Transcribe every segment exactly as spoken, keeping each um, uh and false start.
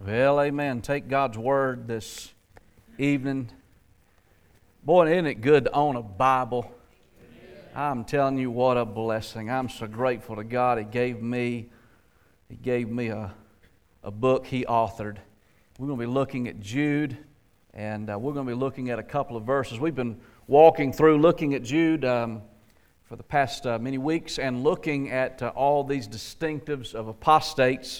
Well, amen. Take God's Word this evening. Boy, isn't it good to own a Bible? I'm telling you, what a blessing. I'm so grateful to God. He gave me, He gave me a, a book He authored. We're going to be looking at Jude, and uh, we're going to be looking at a couple of verses. We've been walking through looking at Jude um, for the past uh, many weeks and looking at uh, all these distinctives of apostates.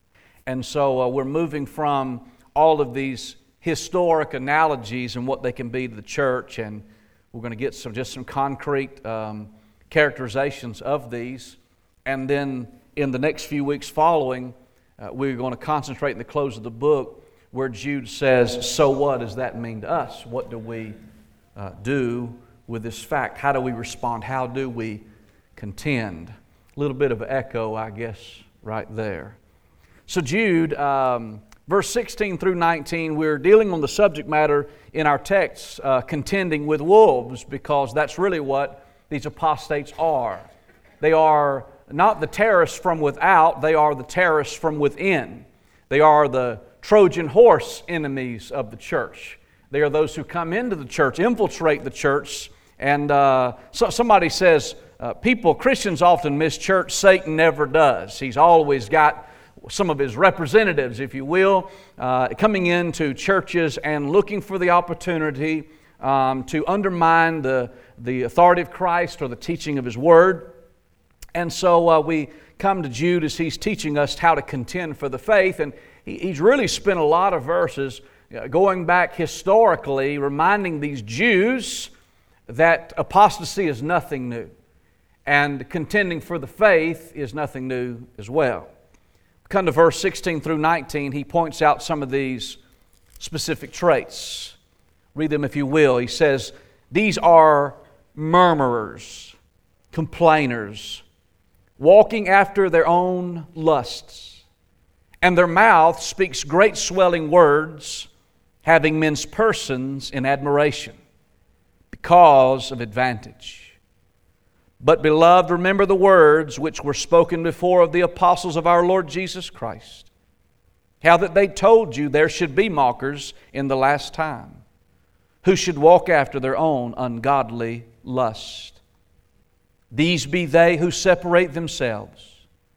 And so uh, we're moving from all of these historic analogies and what they can be to the church, and we're going to get some just some concrete um, characterizations of these. And then in the next few weeks following, uh, we're going to concentrate in the close of the book where Jude says, so what does that mean to us? What do we uh, do with this fact? How do we respond? How do we contend? A little bit of echo, I guess, right there. So Jude, um, verse sixteen through nineteen, we're dealing on the subject matter in our text, uh, contending with wolves, because that's really what these apostates are. They are not the terrorists from without, they are the terrorists from within. They are the Trojan horse enemies of the church. They are those who come into the church, infiltrate the church, and uh, so somebody says, uh, people, Christians often miss church, Satan never does. He's always got some of his representatives, if you will, uh, coming into churches and looking for the opportunity um, to undermine the, the authority of Christ or the teaching of His Word. And so uh, we come to Jude as he's teaching us how to contend for the faith, and he, he's really spent a lot of verses uh, going back historically, reminding these Jews that apostasy is nothing new, and contending for the faith is nothing new as well. Come to verse sixteen through nineteen, he points out some of these specific traits. Read them if you will. He says, these are murmurers, complainers, walking after their own lusts, and their mouth speaks great swelling words, having men's persons in admiration, because of advantage. But, beloved, remember the words which were spoken before of the apostles of our Lord Jesus Christ, how that they told you there should be mockers in the last time, who should walk after their own ungodly lust. These be they who separate themselves,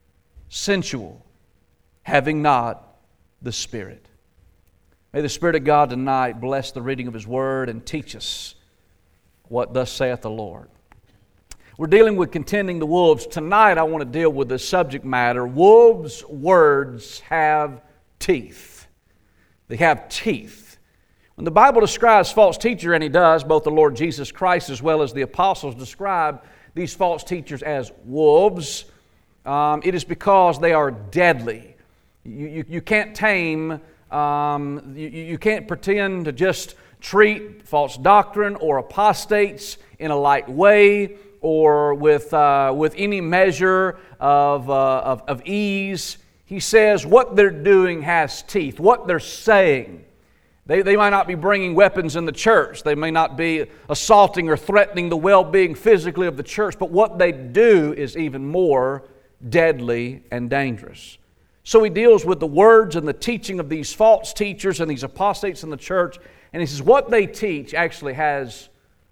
sensual, having not the Spirit. May the Spirit of God tonight bless the reading of His Word and teach us what thus saith the Lord. We're dealing with contending the wolves. Tonight I want to deal with the subject matter. Wolves' words have teeth. They have teeth. When the Bible describes false teacher, and He does, both the Lord Jesus Christ as well as the apostles describe these false teachers as wolves, um, it is because they are deadly. You, you, you can't tame, um, you, you can't pretend to just treat false doctrine or apostates in a light way, or with uh, with any measure of, uh, of, of ease. He says what they're doing has teeth. What they're saying. They, they might not be bringing weapons in the church. They may not be assaulting or threatening the well-being physically of the church. But what they do is even more deadly and dangerous. So he deals with the words and the teaching of these false teachers and these apostates in the church. And he says what they teach actually has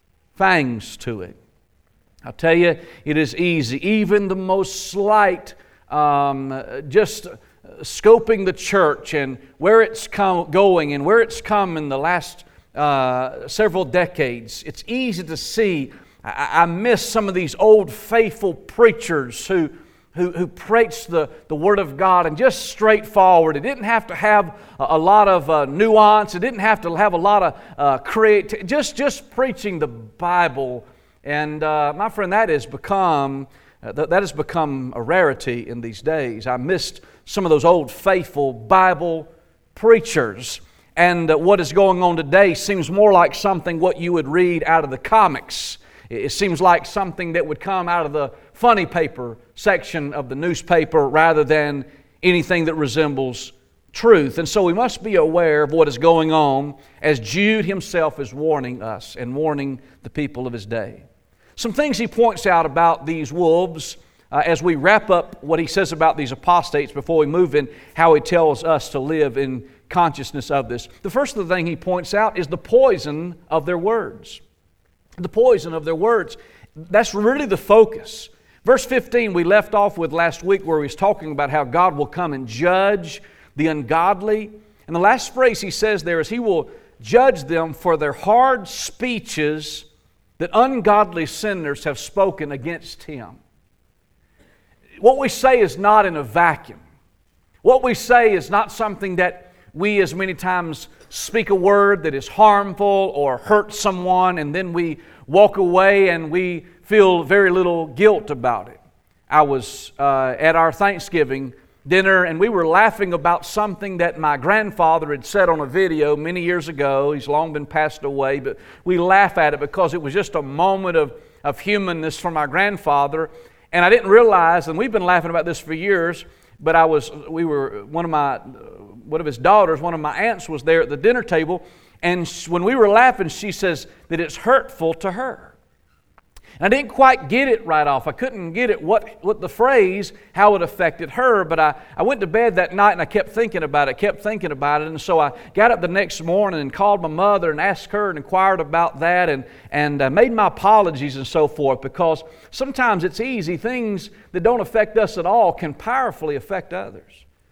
fangs to it. I'll tell you, it is easy. Even the most slight, um, just scoping the church and where it's come, going and where it's come in the last uh, several decades, it's easy to see. I, I miss some of these old faithful preachers who who, who preached the, the Word of God and just straightforward. It didn't have to have a, a lot of uh, nuance. It didn't have to have a lot of uh, creativity. Just, just preaching the Bible. And uh, my friend, that has become uh, th- that has become a rarity in these days. I missed some of those old faithful Bible preachers, and uh, what is going on today seems more like something what you would read out of the comics. It, it seems like something that would come out of the funny paper section of the newspaper rather than anything that resembles truth. And so we must be aware of what is going on, as Jude himself is warning us and warning the people of his day. Some things he points out about these wolves uh, as we wrap up what he says about these apostates before we move in how he tells us to live in consciousness of this. The first thing he points out is the poison of their words. The poison of their words. That's really the focus. Verse fifteen we left off with last week where he was talking about how God will come and judge the ungodly. And the last phrase he says there is he will judge them for their hard speeches that ungodly sinners have spoken against him. What we say is not in a vacuum. What we say is not something that we as many times speak a word that is harmful or hurts someone and then we walk away and we feel very little guilt about it. I was uh, at our Thanksgiving dinner and we were laughing about something that my grandfather had said on a video many years ago. He's long been passed away, but we laugh at it because it was just a moment of, of humanness from my grandfather. And I didn't realize, and we've been laughing about this for years, but I was, we were, one of my, one of his daughters, one of my aunts was there at the dinner table, and when we were laughing, she says that it's hurtful to her. And I didn't quite get it right off. I couldn't get it, what, what the phrase, how it affected her, but I, I went to bed that night and I kept thinking about it, kept thinking about it, and so I got up the next morning and called my mother and asked her and inquired about that and, and uh, made my apologies and so forth, because sometimes it's easy, things that don't affect us at all can powerfully affect others.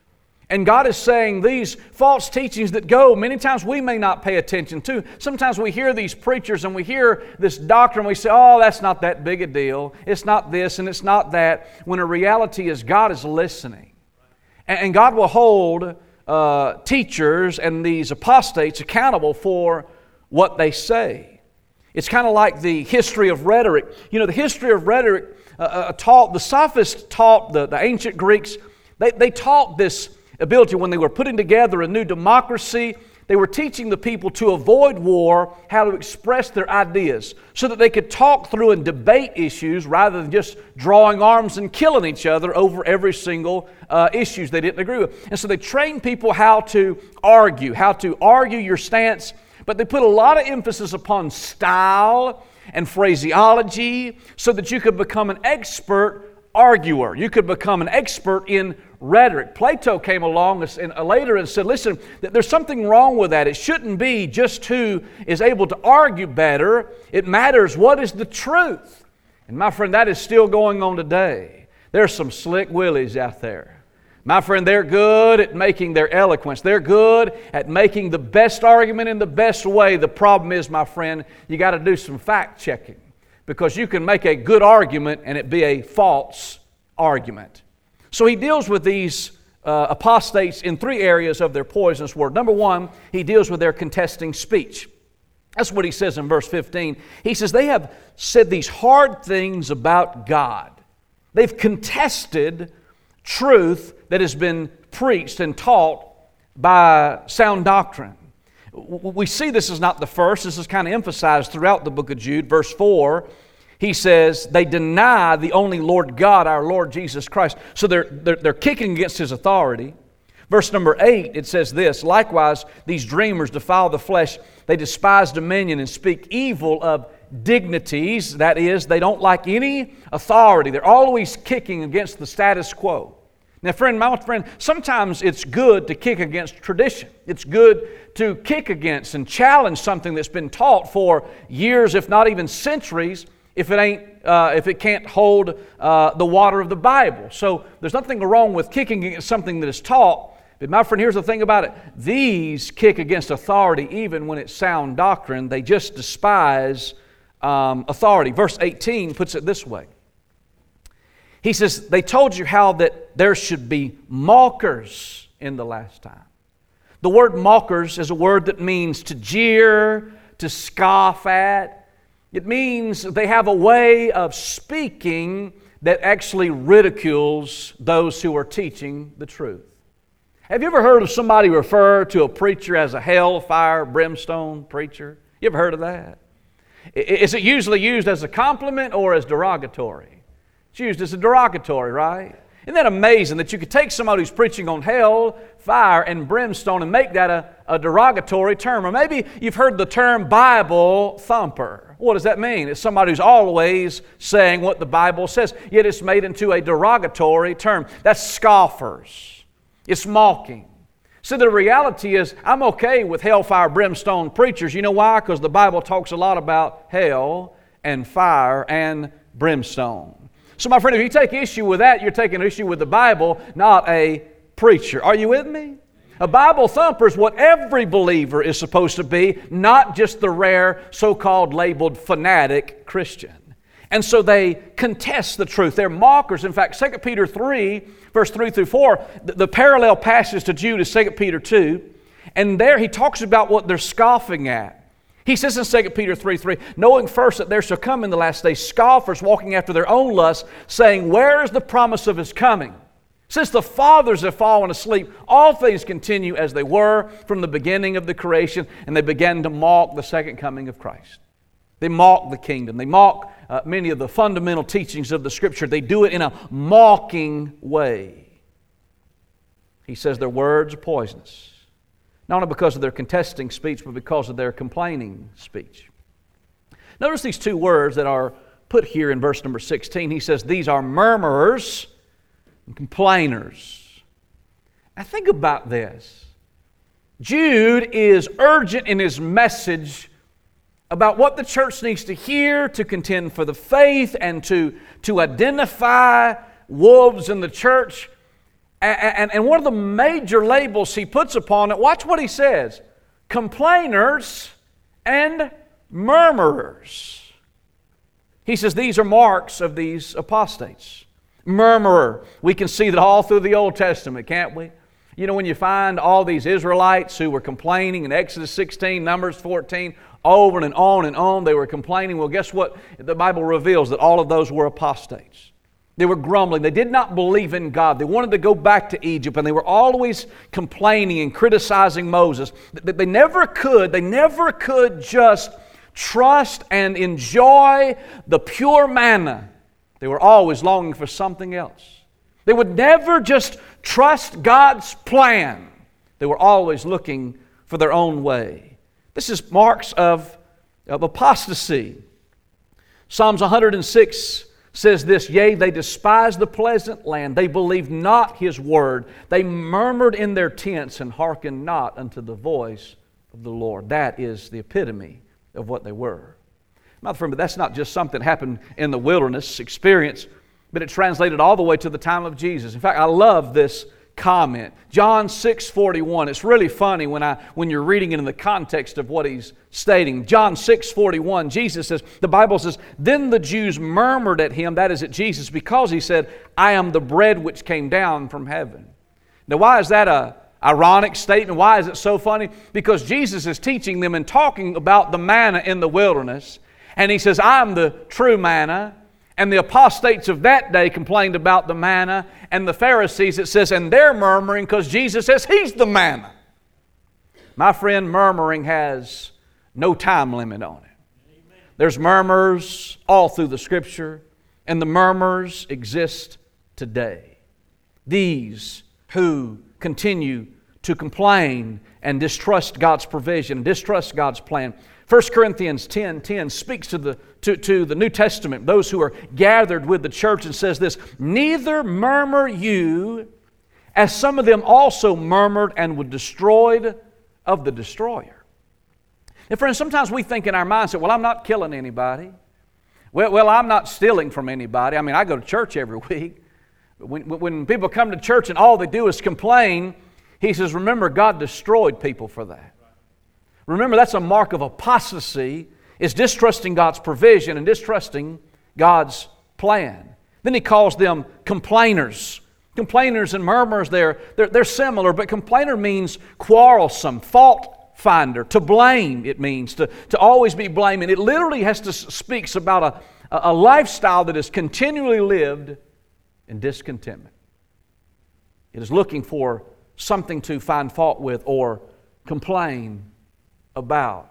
And God is saying these false teachings that go, many times we may not pay attention to. Sometimes we hear these preachers and we hear this doctrine, we say, oh, that's not that big a deal. It's not this and it's not that. When the reality is God is listening. And God will hold uh, teachers and these apostates accountable for what they say. It's kind of like the history of rhetoric. You know, the history of rhetoric uh, uh, taught, the sophists taught, the, the ancient Greeks, they, they taught this ability when they were putting together a new democracy. They were teaching the people to avoid war, how to express their ideas so that they could talk through and debate issues rather than just drawing arms and killing each other over every single uh, issues they didn't agree with. And so they trained people how to argue, how to argue your stance, but they put a lot of emphasis upon style and phraseology so that you could become an expert arguer. You could become an expert in rhetoric. Plato came along later and said, listen, there's something wrong with that. It shouldn't be just who is able to argue better. It matters what is the truth. And my friend, that is still going on today. There's some slick willies out there. My friend, they're good at making their eloquence. They're good at making the best argument in the best way. The problem is, my friend, you got to do some fact checking, because you can make a good argument and it be a false argument. So he deals with these uh, apostates in three areas of their poisonous word. Number one, he deals with their contesting speech. That's what he says in verse fifteen. He says they have said these hard things about God. They've contested truth that has been preached and taught by sound doctrine. We see this is not the first. This is kind of emphasized throughout the book of Jude. Verse four, he says, they deny the only Lord God, our Lord Jesus Christ. So they're, they're, they're kicking against His authority. Verse number eight, it says this, likewise, these dreamers defile the flesh. They despise dominion and speak evil of dignities. That is, they don't like any authority. They're always kicking against the status quo. Now, friend, my friend, sometimes it's good to kick against tradition. It's good to kick against and challenge something that's been taught for years, if not even centuries, if it ain't, uh, if it can't hold uh, the water of the Bible. So there's nothing wrong with kicking against something that is taught. But my friend, here's the thing about it. These kick against authority even when it's sound doctrine. They just despise um, authority. Verse eighteen puts it this way. He says, they told you how that there should be mockers in the last time. The word mockers is a word that means to jeer, to scoff at. It means they have a way of speaking that actually ridicules those who are teaching the truth. Have you ever heard of somebody refer to a preacher as a hellfire, brimstone preacher? You ever heard of that? Is it usually used as a compliment or as derogatory? It's used as a derogatory, right? Isn't that amazing that you could take somebody who's preaching on hell, fire, and brimstone and make that a, a derogatory term? Or maybe you've heard the term Bible thumper. What does that mean? It's somebody who's always saying what the Bible says, yet it's made into a derogatory term. That's scoffers. It's mocking. So the reality is, I'm okay with hellfire, brimstone preachers. You know why? Because the Bible talks a lot about hell and fire and brimstone. So my friend, if you take issue with that, you're taking issue with the Bible, not a preacher. Are you with me? A Bible thumper is what every believer is supposed to be, not just the rare so-called labeled fanatic Christian. And so they contest the truth. They're mockers. In fact, Second Peter three, verse three through four, the, the parallel passage to Jude is Second Peter two. And there he talks about what they're scoffing at. He says in Second Peter three three, knowing first that there shall come in the last days scoffers walking after their own lusts, saying, where is the promise of His coming? Since the fathers have fallen asleep, all things continue as they were from the beginning of the creation, and they began to mock the second coming of Christ. They mock the kingdom. They mock uh, many of the fundamental teachings of the Scripture. They do it in a mocking way. He says their words are poisonous. Not only because of their contesting speech, but because of their complaining speech. Notice these two words that are put here in verse number sixteen. He says, these are murmurers and complainers. Now think about this. Jude is urgent in his message about what the church needs to hear to contend for the faith and to, to identify wolves in the church. And, and one of the major labels he puts upon it, watch what he says, complainers and murmurers. He says these are marks of these apostates. Murmurer, we can see that all through the Old Testament, can't we? You know, when you find all these Israelites who were complaining in Exodus sixteen, Numbers fourteen, over and on and on, they were complaining. Well, guess what? The Bible reveals that all of those were apostates. They were grumbling. They did not believe in God. They wanted to go back to Egypt, and they were always complaining and criticizing Moses. They never could, they never could just trust and enjoy the pure manna. They were always longing for something else. They would never just trust God's plan. They were always looking for their own way. This is marks of, of apostasy. Psalms one hundred six says this, yea, they despised the pleasant land. They believed not His word. They murmured in their tents and hearkened not unto the voice of the Lord. That is the epitome of what they were. My friend, but that's not just something that happened in the wilderness experience, but it translated all the way to the time of Jesus. In fact, I love this comment. John six forty-one. It's really funny when I when you're reading it in the context of what he's stating. John six forty-one, Jesus says, the Bible says, then the Jews murmured at Him, that is at Jesus, because He said, I am the bread which came down from heaven. Now why is that a ironic statement? Why is it so funny? Because Jesus is teaching them and talking about the manna in the wilderness. And He says, I am the true manna. And the apostates of that day complained about the manna. And the Pharisees, it says, and they're murmuring because Jesus says He's the manna. My friend, murmuring has no time limit on it. Amen. There's murmurs all through the Scripture. And the murmurs exist today. These who continue to complain and distrust God's provision, distrust God's plan. First Corinthians ten ten speaks to the, to, to the New Testament, those who are gathered with the church, and says this, neither murmur you, as some of them also murmured and were destroyed of the destroyer. And friends, sometimes we think in our mindset, well, I'm not killing anybody. Well, well, I'm not stealing from anybody. I mean, I go to church every week. When, when people come to church and all they do is complain, he says, remember, God destroyed people for that. Remember, that's a mark of apostasy, is distrusting God's provision and distrusting God's plan. Then he calls them complainers. Complainers and murmurers, they're, they're, they're similar, but complainer means quarrelsome, fault finder, to blame it means, to, to always be blaming. It literally has to speaks about a, a lifestyle that is continually lived in discontentment. It is looking for something to find fault with or complain about.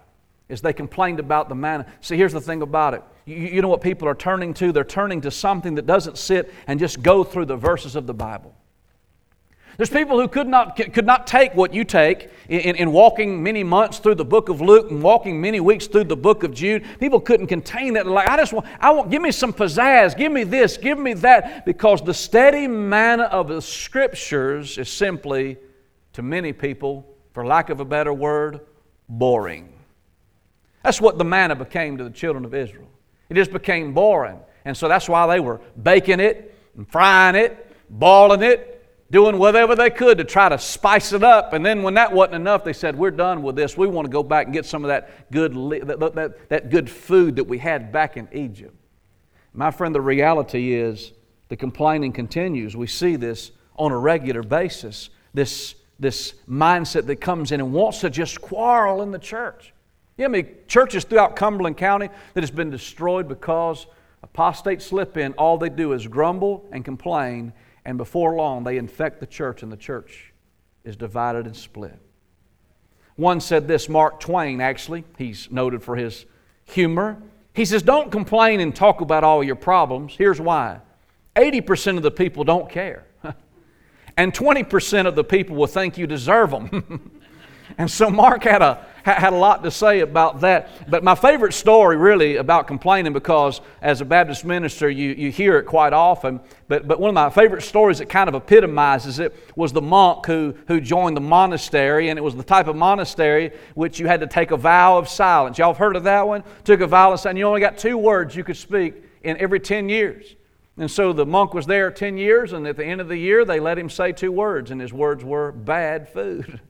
is they complained about the manna. See, here's the thing about it. You, you know what people are turning to? They're turning to something that doesn't sit and just go through the verses of the Bible. There's people who could not, could not take what you take in, in walking many months through the book of Luke and walking many weeks through the book of Jude. People couldn't contain that. Like, I just want, I want, give me some pizzazz, give me this, give me that, because the steady manna of the Scriptures is simply, to many people, for lack of a better word, boring. That's what the manna became to the children of Israel. It just became boring. And so that's why they were baking it and frying it, boiling it, doing whatever they could to try to spice it up. And then when that wasn't enough, they said, we're done with this. We want to go back and get some of that good, that, that, that good food that we had back in Egypt. My friend, the reality is the complaining continues. We see this on a regular basis, this, this mindset that comes in and wants to just quarrel in the church. You know how many churches throughout Cumberland County that has been destroyed because apostates slip in, all they do is grumble and complain, and before long, they infect the church, and the church is divided and split. One said this, Mark Twain, actually. He's noted for his humor. He says, don't complain and talk about all your problems. Here's why. eighty percent of the people don't care. And twenty percent of the people will think you deserve them. And so Mark had a had a lot to say about that. But my favorite story really about complaining, because as a Baptist minister you, you hear it quite often, but, but one of my favorite stories that kind of epitomizes it was the monk who, who joined the monastery, and it was the type of monastery which you had to take a vow of silence. Y'all have heard of that one? Took a vow of silence, and you only got two words you could speak in every ten years. And so the monk was there ten years, and at the end of the year they let him say two words, and his words were bad food.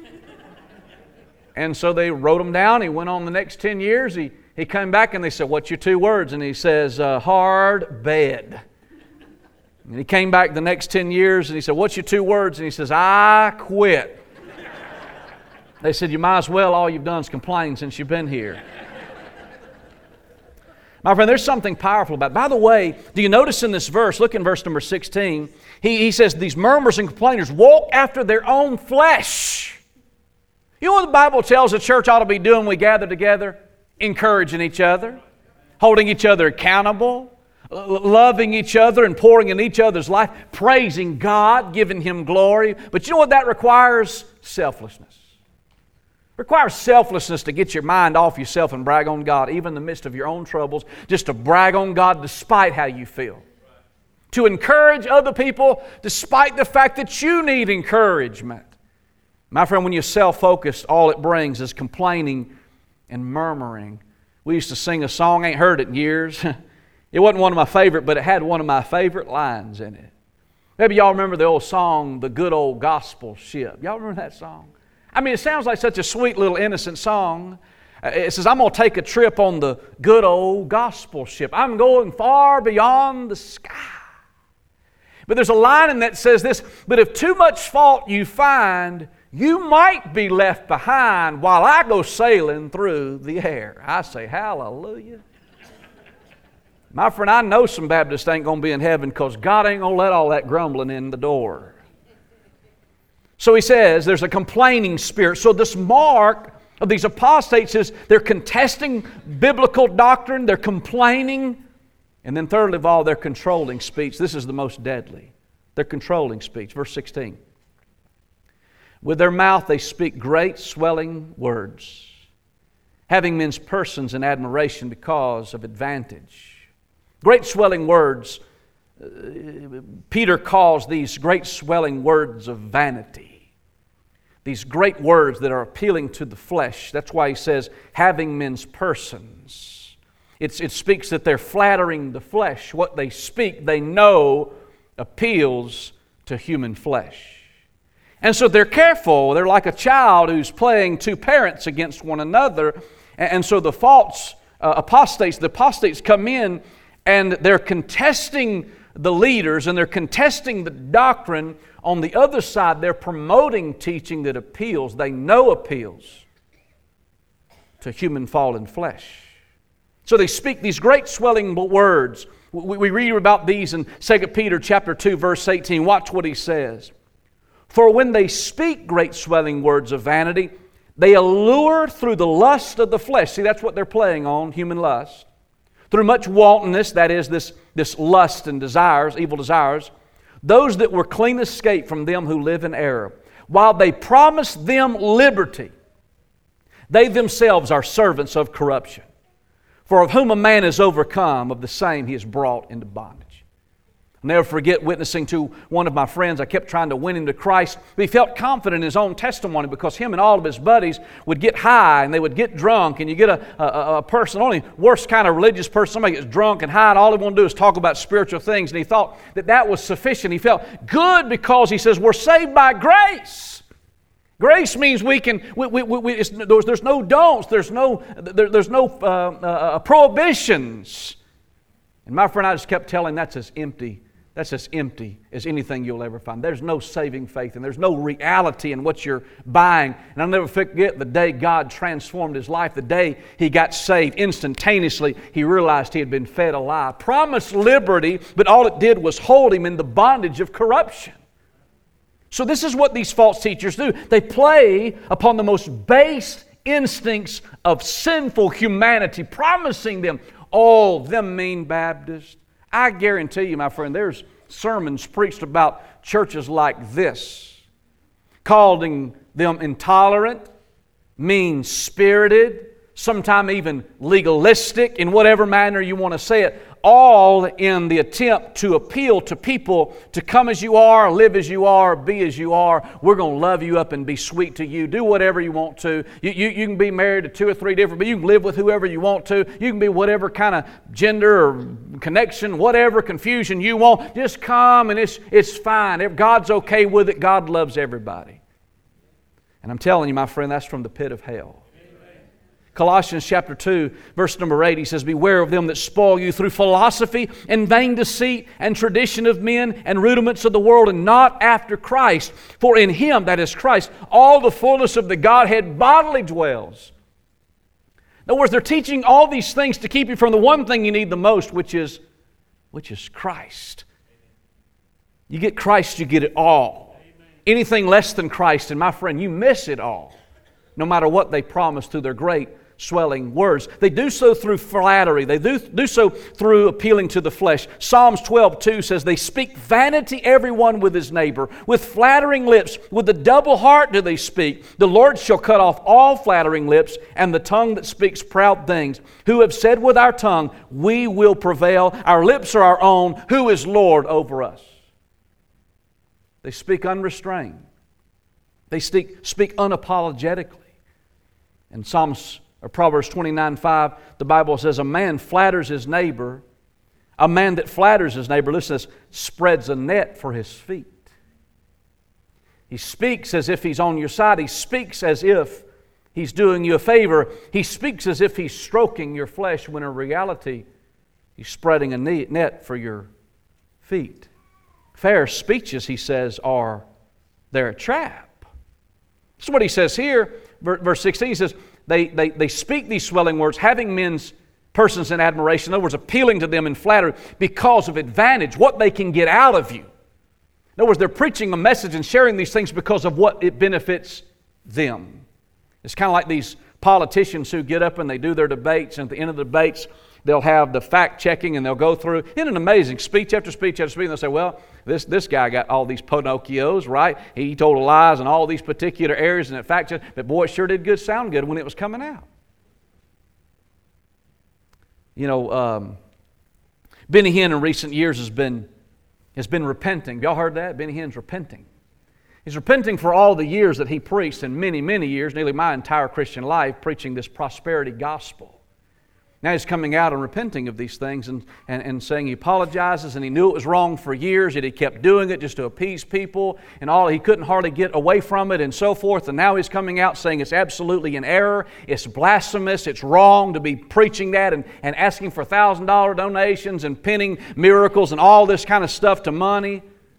And so they wrote him down. He went on the next ten years. He, he came back and they said, what's your two words? And he says, uh, hard bed. And he came back the next ten years and he said, what's your two words? And he says, I quit. They said, you might as well, all you've done is complain since you've been here. My friend, there's something powerful about it. By the way, do you notice in this verse, look in verse number sixteen, he, he says, these murmurers and complainers walk after their own flesh. You know what the Bible tells the church ought to be doing when we gather together? Encouraging each other, holding each other accountable, loving each other and pouring in each other's life, praising God, giving Him glory. But you know what that requires? Selflessness. It requires selflessness to get your mind off yourself and brag on God, even in the midst of your own troubles, just to brag on God despite how you feel. To encourage other people despite the fact that you need encouragement. My friend, when you're self-focused, all it brings is complaining and murmuring. We used to sing a song, I ain't heard it in years. It wasn't one of my favorite, but it had one of my favorite lines in it. Maybe y'all remember the old song, The Good Old Gospel Ship. Y'all remember that song? I mean, it sounds like such a sweet little innocent song. It says, I'm going to take a trip on the good old gospel ship. I'm going far beyond the sky. But there's a line in that says this, but if too much fault you find, you might be left behind while I go sailing through the air. I say, hallelujah. My friend, I know some Baptists ain't going to be in heaven because God ain't going to let all that grumbling in the door. So he says there's a complaining spirit. So this mark of these apostates is they're contesting biblical doctrine, they're complaining, and then thirdly of all, they're controlling speech. This is the most deadly. They're controlling speech. Verse sixteen. With their mouth they speak great swelling words, having men's persons in admiration because of advantage. Great swelling words, uh, Peter calls these great swelling words of vanity. These great words that are appealing to the flesh. That's why he says, having men's persons. It's, it speaks that they're flattering the flesh. What they speak, they know, appeals to human flesh. And so they're careful. They're like a child who's playing two parents against one another. And so the false uh, apostates, the apostates come in and they're contesting the leaders and they're contesting the doctrine. On the other side, they're promoting teaching that appeals, they know appeals to human fallen flesh. So they speak these great swelling words. We, we read about these in Second Peter chapter two, verse eighteen. Watch what he says. For when they speak great swelling words of vanity, They allure through the lust of the flesh. See, that's what they're playing on, human lust. Through much wantonness, that is, this, this lust and desires, evil desires, those that were clean escape from them who live in error. While they promise them liberty, they themselves are servants of corruption. For of whom a man is overcome, of the same he is brought into bondage. I'll never forget witnessing to one of my friends. I kept trying to win him to Christ. But he felt confident in his own testimony because him and all of his buddies would get high and they would get drunk. And you get a, a, a person, only worst kind of religious person, somebody gets drunk and high and all they want to do is talk about spiritual things. And he thought that that was sufficient. He felt good because he says, we're saved by grace. Grace means we can, we, we, we, it's, there's, there's no don'ts, there's no, there, there's no uh, uh, prohibitions. And my friend, I just kept telling him that's as empty, that's as empty as anything you'll ever find. There's no saving faith and there's no reality in what you're buying. And I'll never forget the day God transformed his life, the day he got saved. Instantaneously, he realized he had been fed a lie. Promised liberty, but all it did was hold him in the bondage of corruption. So this is what these false teachers do. They play upon the most base instincts of sinful humanity, promising them, oh, them mean Baptists. I guarantee you, my friend, there's sermons preached about churches like this, calling them intolerant, mean-spirited, sometimes even legalistic, in whatever manner you want to say it, all in the attempt to appeal to people to come as you are, live as you are, be as you are. We're going to love you up and be sweet to you. Do whatever you want to. You, you, you can be married to two or three different, but you can live with whoever you want to. You can be whatever kind of gender or connection, whatever confusion you want. Just come and it's, it's fine. If God's okay with it, God loves everybody. And I'm telling you, my friend, that's from the pit of hell. Colossians chapter two, verse number eight, he says, beware of them that spoil you through philosophy and vain deceit and tradition of men and rudiments of the world, and not after Christ. For in Him, that is Christ, all the fullness of the Godhead bodily dwells. In other words, they're teaching all these things to keep you from the one thing you need the most, which is, which is Christ. You get Christ, you get it all. Anything less than Christ, and my friend, you miss it all. No matter what they promise through their great swelling words. They do so through flattery. They do, do so through appealing to the flesh. Psalms twelve two says, they speak vanity everyone with his neighbor. With flattering lips, with a double heart do they speak. The Lord shall cut off all flattering lips and the tongue that speaks proud things. Who have said with our tongue, we will prevail. Our lips are our own. Who is Lord over us? They speak unrestrained. They speak, speak unapologetically. In Psalms or Proverbs twenty-nine five, the Bible says, a man flatters his neighbor. A man that flatters his neighbor, listen to this, spreads a net for his feet. He speaks as if he's on your side. He speaks as if he's doing you a favor. He speaks as if he's stroking your flesh, when in reality, he's spreading a net for your feet. Fair speeches, he says, are they're a trap. That's what he says here. Verse sixteen, he says, they, they, they speak these swelling words, having men's persons in admiration. In other words, appealing to them in flattery because of advantage, what they can get out of you. In other words, they're preaching a message and sharing these things because of what it benefits them. It's kind of like these politicians who get up and they do their debates, and at the end of the debates, they'll have the fact checking and they'll go through in an amazing speech after speech after speech, and they'll say, well, this, this guy got all these Pinocchios, right? He told lies in all these particular areas, and in fact, but boy, it sure did good sound good when it was coming out. You know, um, Benny Hinn in recent years has been, has been repenting. Y'all heard that? Benny Hinn's repenting. He's repenting for all the years that he preached, and many, many years, nearly my entire Christian life, preaching this prosperity gospel. Now he's coming out and repenting of these things and, and, and saying he apologizes, and he knew it was wrong for years, yet he kept doing it just to appease people and all. He couldn't hardly get away from it and so forth. And now he's coming out saying it's absolutely an error, it's blasphemous, it's wrong to be preaching that and, and asking for one thousand dollars donations and pinning miracles and all this kind of stuff to money.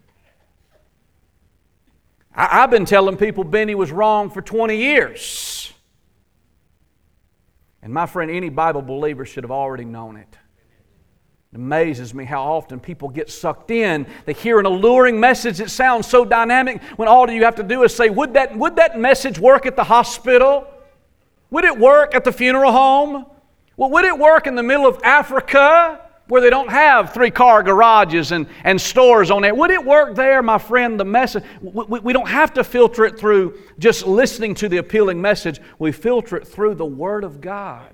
I, I've been telling people Benny was wrong for twenty years. And my friend, any Bible believer should have already known it. It amazes me how often people get sucked in. They hear an alluring message that sounds so dynamic when all you have to do is say, would that, would that message work at the hospital? Would it work at the funeral home? Well, would it work in the middle of Africa where they don't have three-car garages and, and stores on it? Would it work there, my friend? The message, we, we don't have to filter it through just listening to the appealing message. We filter it through the Word of God.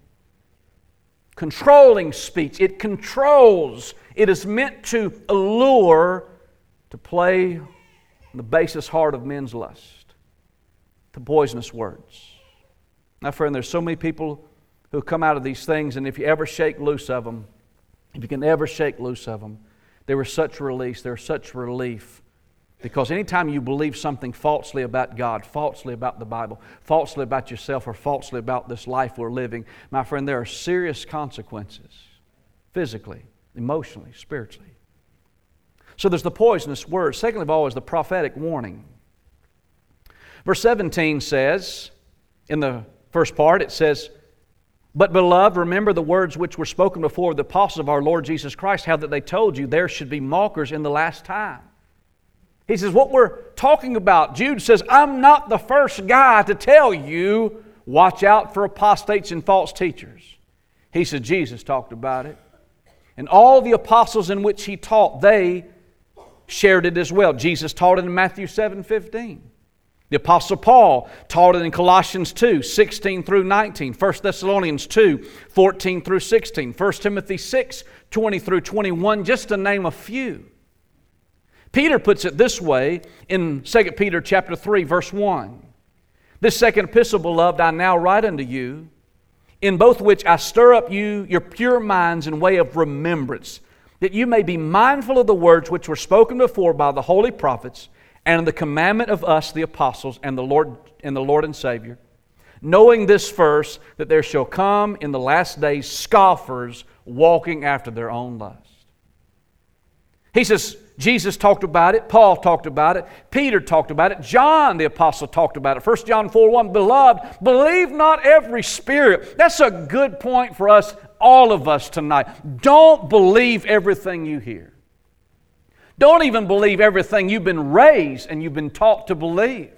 Controlling speech. It controls. It is meant to allure, to play on the basest heart of men's lust, to poisonous words. My friend, there's so many people who come out of these things, and if you ever shake loose of them, if you can ever shake loose of them, there was such release, there was such relief. Because anytime you believe something falsely about God, falsely about the Bible, falsely about yourself, or falsely about this life we're living, my friend, there are serious consequences, physically, emotionally, spiritually. So there's the poisonous word. Second of all is the prophetic warning. Verse seventeen says, in the first part, it says, "But beloved, remember the words which were spoken before of the apostles of our Lord Jesus Christ, how that they told you there should be mockers in the last time." He says, what we're talking about, Jude says, I'm not the first guy to tell you, watch out for apostates and false teachers. He said, Jesus talked about it. And all the apostles in which He taught, they shared it as well. Jesus taught it in Matthew seven fifteen. The Apostle Paul taught it in Colossians two, sixteen through nineteen, First Thessalonians two, fourteen through sixteen, First Timothy six, twenty through twenty-one, just to name a few. Peter puts it this way in Second Peter chapter three, verse one. "This second epistle, beloved, I now write unto you, in both which I stir up you your pure minds in way of remembrance, that you may be mindful of the words which were spoken before by the holy prophets, and the commandment of us, the apostles, and the Lord and the Lord and Savior, knowing this first, that there shall come in the last days scoffers walking after their own lust." He says, Jesus talked about it, Paul talked about it, Peter talked about it, John the Apostle talked about it. First John four one, "Beloved, believe not every spirit." That's a good point for us, all of us tonight. Don't believe everything you hear. Don't even believe everything you've been raised and you've been taught to believe.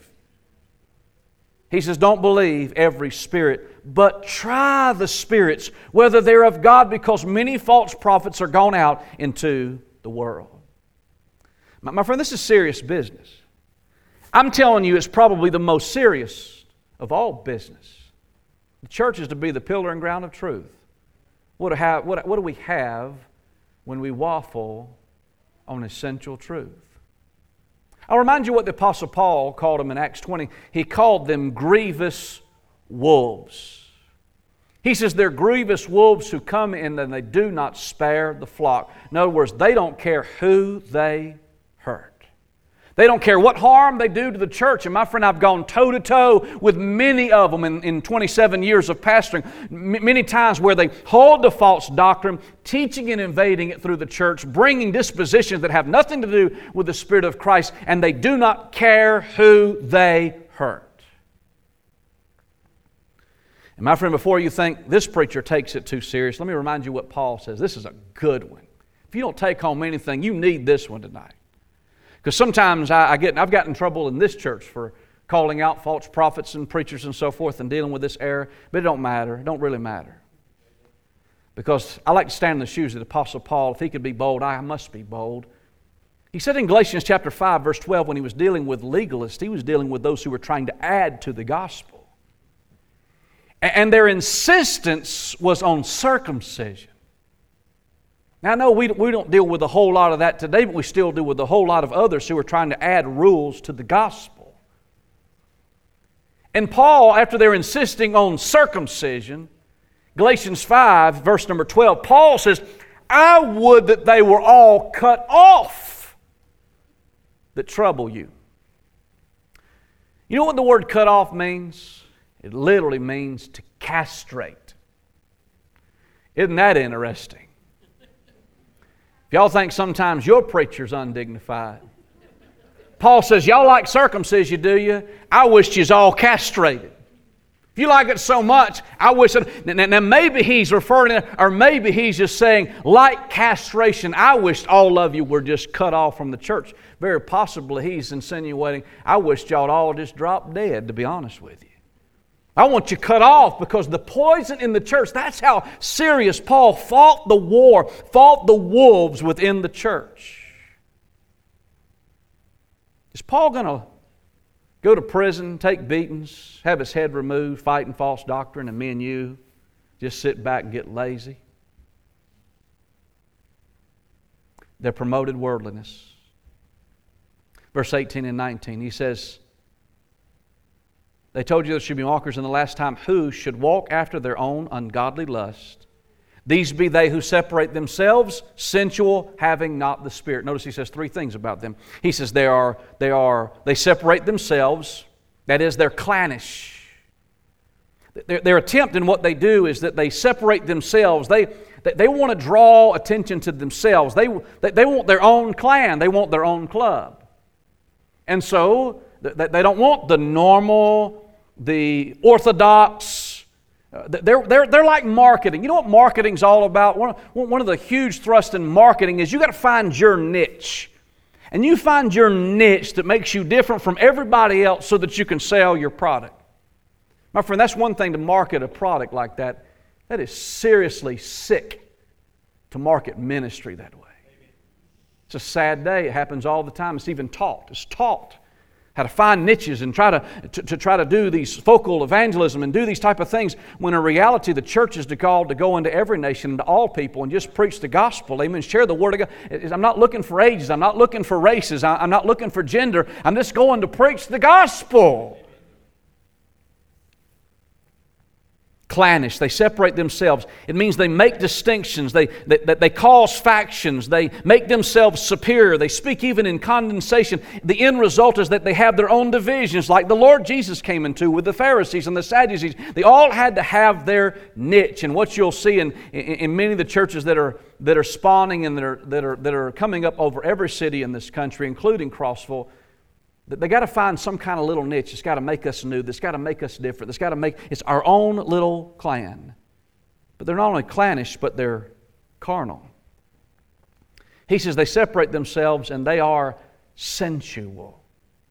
He says, don't believe every spirit, but try the spirits, whether they're of God, because many false prophets are gone out into the world. My, my friend, this is serious business. I'm telling you, it's probably the most serious of all business. The church is to be the pillar and ground of truth. What do, have, what, what do we have when we waffle on essential truth? I'll remind you what the Apostle Paul called them in Acts twenty. He called them grievous wolves. He says they're grievous wolves who come in and they do not spare the flock. In other words, they don't care who they hurt. They don't care what harm they do to the church. And my friend, I've gone toe-to-toe with many of them in, in twenty-seven years of pastoring. M- many times where they hold to false doctrine, teaching and invading it through the church, bringing dispositions that have nothing to do with the Spirit of Christ, and they do not care who they hurt. And my friend, before you think this preacher takes it too serious, let me remind you what Paul says. This is a good one. If you don't take home anything, you need this one tonight. Because sometimes I, I get, I've gotten in trouble in this church for calling out false prophets and preachers and so forth and dealing with this error, but it don't matter. It don't really matter. Because I like to stand in the shoes of the Apostle Paul. If he could be bold, I must be bold. He said in Galatians chapter five, verse twelve, when he was dealing with legalists, he was dealing with those who were trying to add to the gospel. And their insistence was on circumcision. Now, I know we, we don't deal with a whole lot of that today, but we still do with a whole lot of others who are trying to add rules to the gospel. And Paul, after they're insisting on circumcision, Galatians five, verse number twelve, Paul says, "I would that they were all cut off that trouble you." You know what the word cut off means? It literally means to castrate. Isn't that interesting? If y'all think sometimes your preacher's undignified, Paul says, y'all like circumcision, do you? I wish you's all castrated. If If you like it so much, I wish it. Now, now maybe he's referring to, or maybe he's just saying, like castration, I wish all of you were just cut off from the church. Very possibly he's insinuating, I wish y'all all just drop dead, to be honest with you. I want you cut off because the poison in the church, that's how serious Paul fought the war, fought the wolves within the church. Is Paul going to go to prison, take beatings, have his head removed, fighting false doctrine, and me and you just sit back and get lazy? They're promoted worldliness. Verse eighteen and nineteen, he says, they told you there should be mockers in the last time who should walk after their own ungodly lust. These be they who separate themselves, sensual, having not the Spirit. Notice he says three things about them. He says they are, they are, they separate themselves. That is, they're clannish. Their, their attempt in what they do is that they separate themselves. They, they, they want to draw attention to themselves. They, they, they want their own clan. They want their own club. And so they don't want the normal, the orthodox. Uh, they're, they're, they're like marketing. You know what marketing's all about? One, one of the huge thrusts in marketing is you got to find your niche. And you find your niche that makes you different from everybody else so that you can sell your product. My friend, that's one thing to market a product like that. That is seriously sick to market ministry that way. It's a sad day. It happens all the time. It's even taught. It's taught how to find niches and try to, to, to try to do these focal evangelism and do these type of things, when in reality the church is called to go into every nation, into all people, and just preach the gospel. Amen. Share the word of God. I'm not looking for ages. I'm not looking for races. I'm not looking for gender. I'm just going to preach the gospel. Clannish. They separate themselves. It means they make distinctions. They, they, they cause factions. They make themselves superior. They speak even in condensation. The end result is that they have their own divisions, like the Lord Jesus came into with the Pharisees and the Sadducees. They all had to have their niche. And what you'll see in, in, in many of the churches that are, that are spawning and that are, that, are, that are coming up over every city in this country, including Crossville, they got to find some kind of little niche. It's got to make us new. It's got to make us different. It's got to make, it's our own little clan. But they're not only clannish, but they're carnal. He says they separate themselves and they are sensual.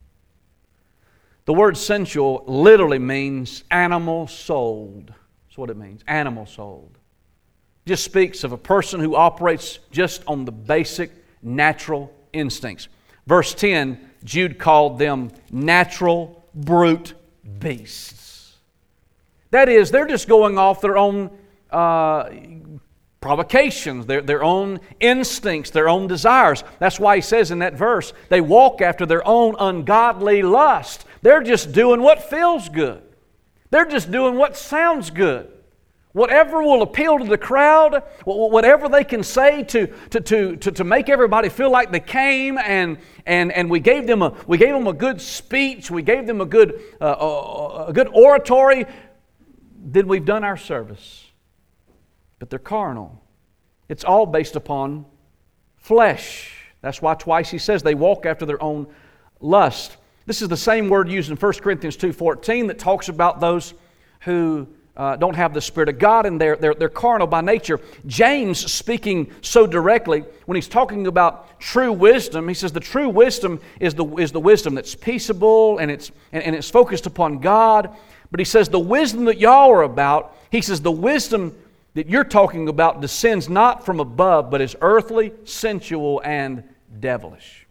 The word sensual literally means animal souled. That's what it means, animal souled. It just speaks of a person who operates just on the basic natural instincts. Verse ten, Jude called them natural, brute beasts. That is, they're just going off their own uh, provocations, their, their own instincts, their own desires. That's why he says in that verse, they walk after their own ungodly lust. They're just doing what feels good. They're just doing what sounds good. Whatever will appeal to the crowd, whatever they can say to, to, to, to, to make everybody feel like they came and, and, and we gave them a we gave them a good speech, we gave them a good uh, a, a good oratory, then we've done our service. But they're carnal. It's all based upon flesh. That's why twice he says they walk after their own lust. This is the same word used in First Corinthians two fourteen that talks about those who Uh, don't have the Spirit of God, and they're, they're, they're carnal by nature. James, speaking so directly, when he's talking about true wisdom, he says the true wisdom is the, is the wisdom that's peaceable and it's, and, and it's focused upon God. But he says the wisdom that y'all are about, he says the wisdom that you're talking about descends not from above, but is earthly, sensual, and devilish.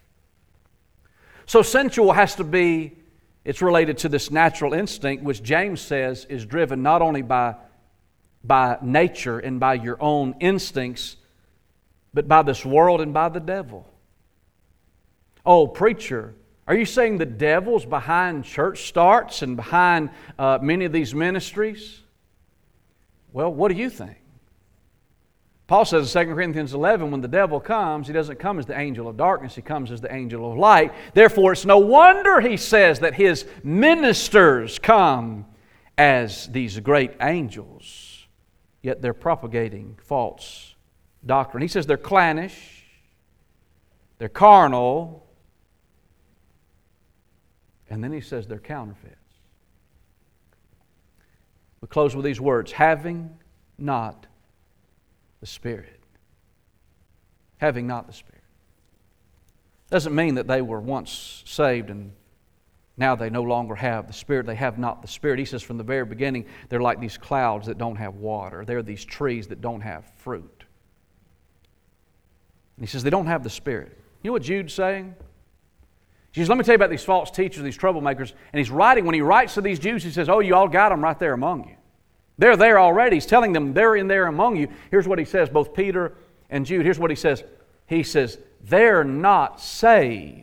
So sensual has to be, it's related to this natural instinct, which James says is driven not only by, by nature and by your own instincts, but by this world and by the devil. Oh, preacher, are you saying the devil's behind church starts and behind uh, many of these ministries? Well, what do you think? Paul says in Second Corinthians eleven, when the devil comes, he doesn't come as the angel of darkness, he comes as the angel of light. Therefore, it's no wonder, he says, that his ministers come as these great angels, yet they're propagating false doctrine. He says they're clannish, they're carnal, and then he says they're counterfeits. We close with these words, having not the Spirit. Having not the Spirit. Doesn't mean that they were once saved and now they no longer have the Spirit. They have not the Spirit. He says from the very beginning, they're like these clouds that don't have water. They're these trees that don't have fruit. And he says they don't have the Spirit. You know what Jude's saying? He says, let me tell you about these false teachers, these troublemakers. And he's writing, when he writes to these Jews, he says, oh, you all got them right there among you. They're there already. He's telling them they're in there among you. Here's what he says, both Peter and Jude. Here's what he says. He says, they're not saved.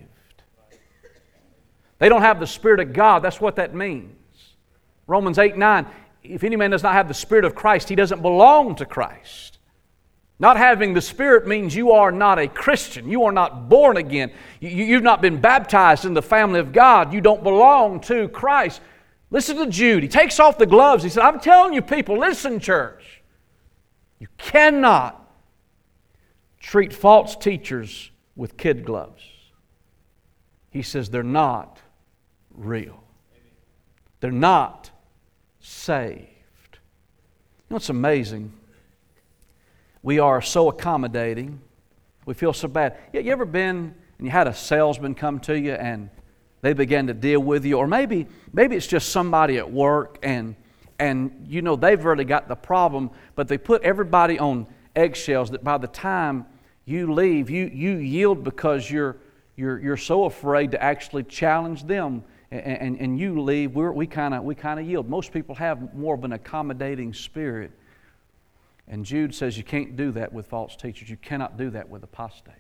They don't have the Spirit of God. That's what that means. Romans eight nine, if any man does not have the Spirit of Christ, he doesn't belong to Christ. Not having the Spirit means you are not a Christian. You are not born again. You, you've not been baptized in the family of God. You don't belong to Christ. Listen to Jude. He takes off the gloves. He said, I'm telling you people, listen, church. You cannot treat false teachers with kid gloves. He says they're not real. They're not saved. You know what's amazing? We are so accommodating. We feel so bad. You, you ever been and you had a salesman come to you and they began to deal with you? Or maybe maybe it's just somebody at work and and you know they've really got the problem, but they put everybody on eggshells that by the time you leave, you you yield because you're you're you're so afraid to actually challenge them. And, and, and you leave, we're, we kind of we kind of yield. Most people have more of an accommodating spirit. And Jude says you can't do that with false teachers. You cannot do that with apostates.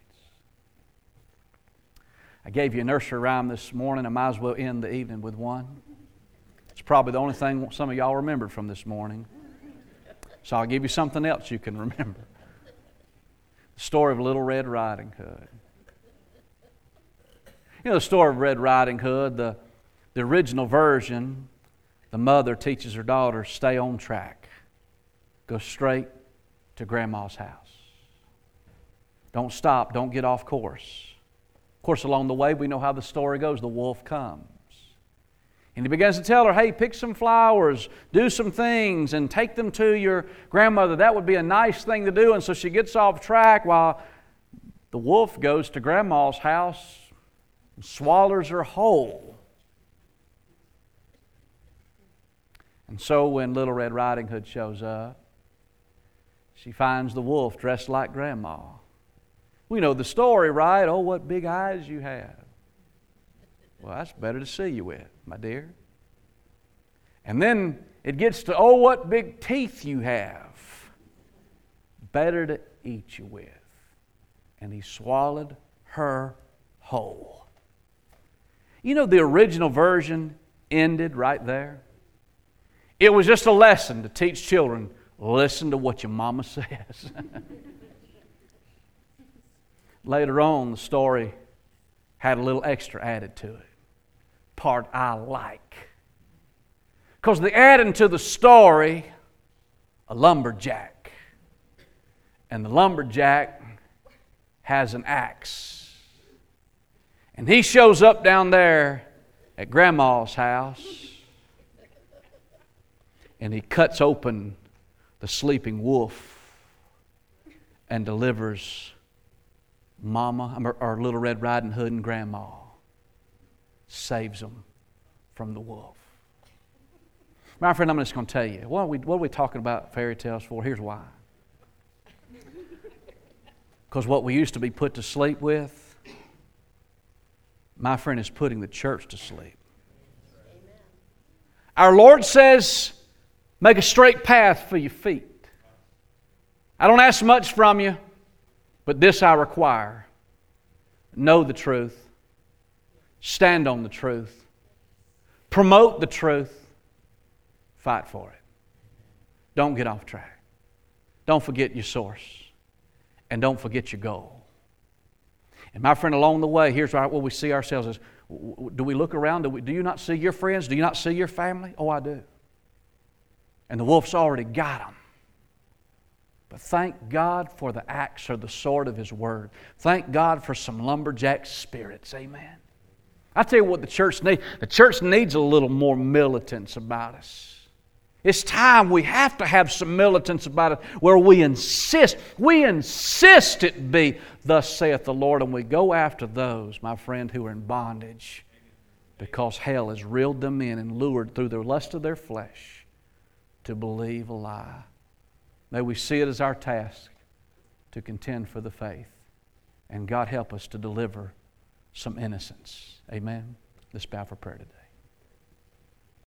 I gave you a nursery rhyme this morning. I might as well end the evening with one. It's probably the only thing some of y'all remembered from this morning. So I'll give you something else you can remember. The story of Little Red Riding Hood. You know the story of Red Riding Hood, the The original version, the mother teaches her daughter, stay on track. Go straight to Grandma's house. Don't stop. Don't get off course. Of course, along the way, we know how the story goes. The wolf comes. And he begins to tell her, hey, pick some flowers, do some things, and take them to your grandmother. That would be a nice thing to do. And so she gets off track while the wolf goes to Grandma's house and swallows her whole. And so when Little Red Riding Hood shows up, she finds the wolf dressed like Grandma. We know the story, right? Oh, what big eyes you have. Well, that's better to see you with, my dear. And then it gets to, oh, what big teeth you have. Better to eat you with. And he swallowed her whole. You know, the original version ended right there. It was just a lesson to teach children, listen to what your mama says. Later on, the story had a little extra added to it. Part I like. Because they added to the story a lumberjack. And the lumberjack has an axe. And he shows up down there at Grandma's house. And he cuts open the sleeping wolf and delivers Mama, or, or Little Red Riding Hood and Grandma. Saves them from the wolf. My friend, I'm just going to tell you, what are, we, what are we talking about fairy tales for? Here's why. Because what we used to be put to sleep with, my friend, is putting the church to sleep. Amen. Our Lord says, make a straight path for your feet. I don't ask much from you, but this I require. Know the truth. Stand on the truth. Promote the truth. Fight for it. Don't get off track. Don't forget your source. And don't forget your goal. And my friend, along the way, here's where we see ourselves as, do we look around? Do, we, do you not see your friends? Do you not see your family? Oh, I do. And the wolf's already got them. But thank God for the axe or the sword of His Word. Thank God for some lumberjack spirits. Amen. I tell you what the church needs. The church needs a little more militance about us. It's time we have to have some militance about it where we insist, we insist it be, thus saith the Lord, and we go after those, my friend, who are in bondage because hell has reeled them in and lured through the lust of their flesh to believe a lie. May we see it as our task to contend for the faith. And God help us to deliver some innocence. Amen. Let's bow for prayer today.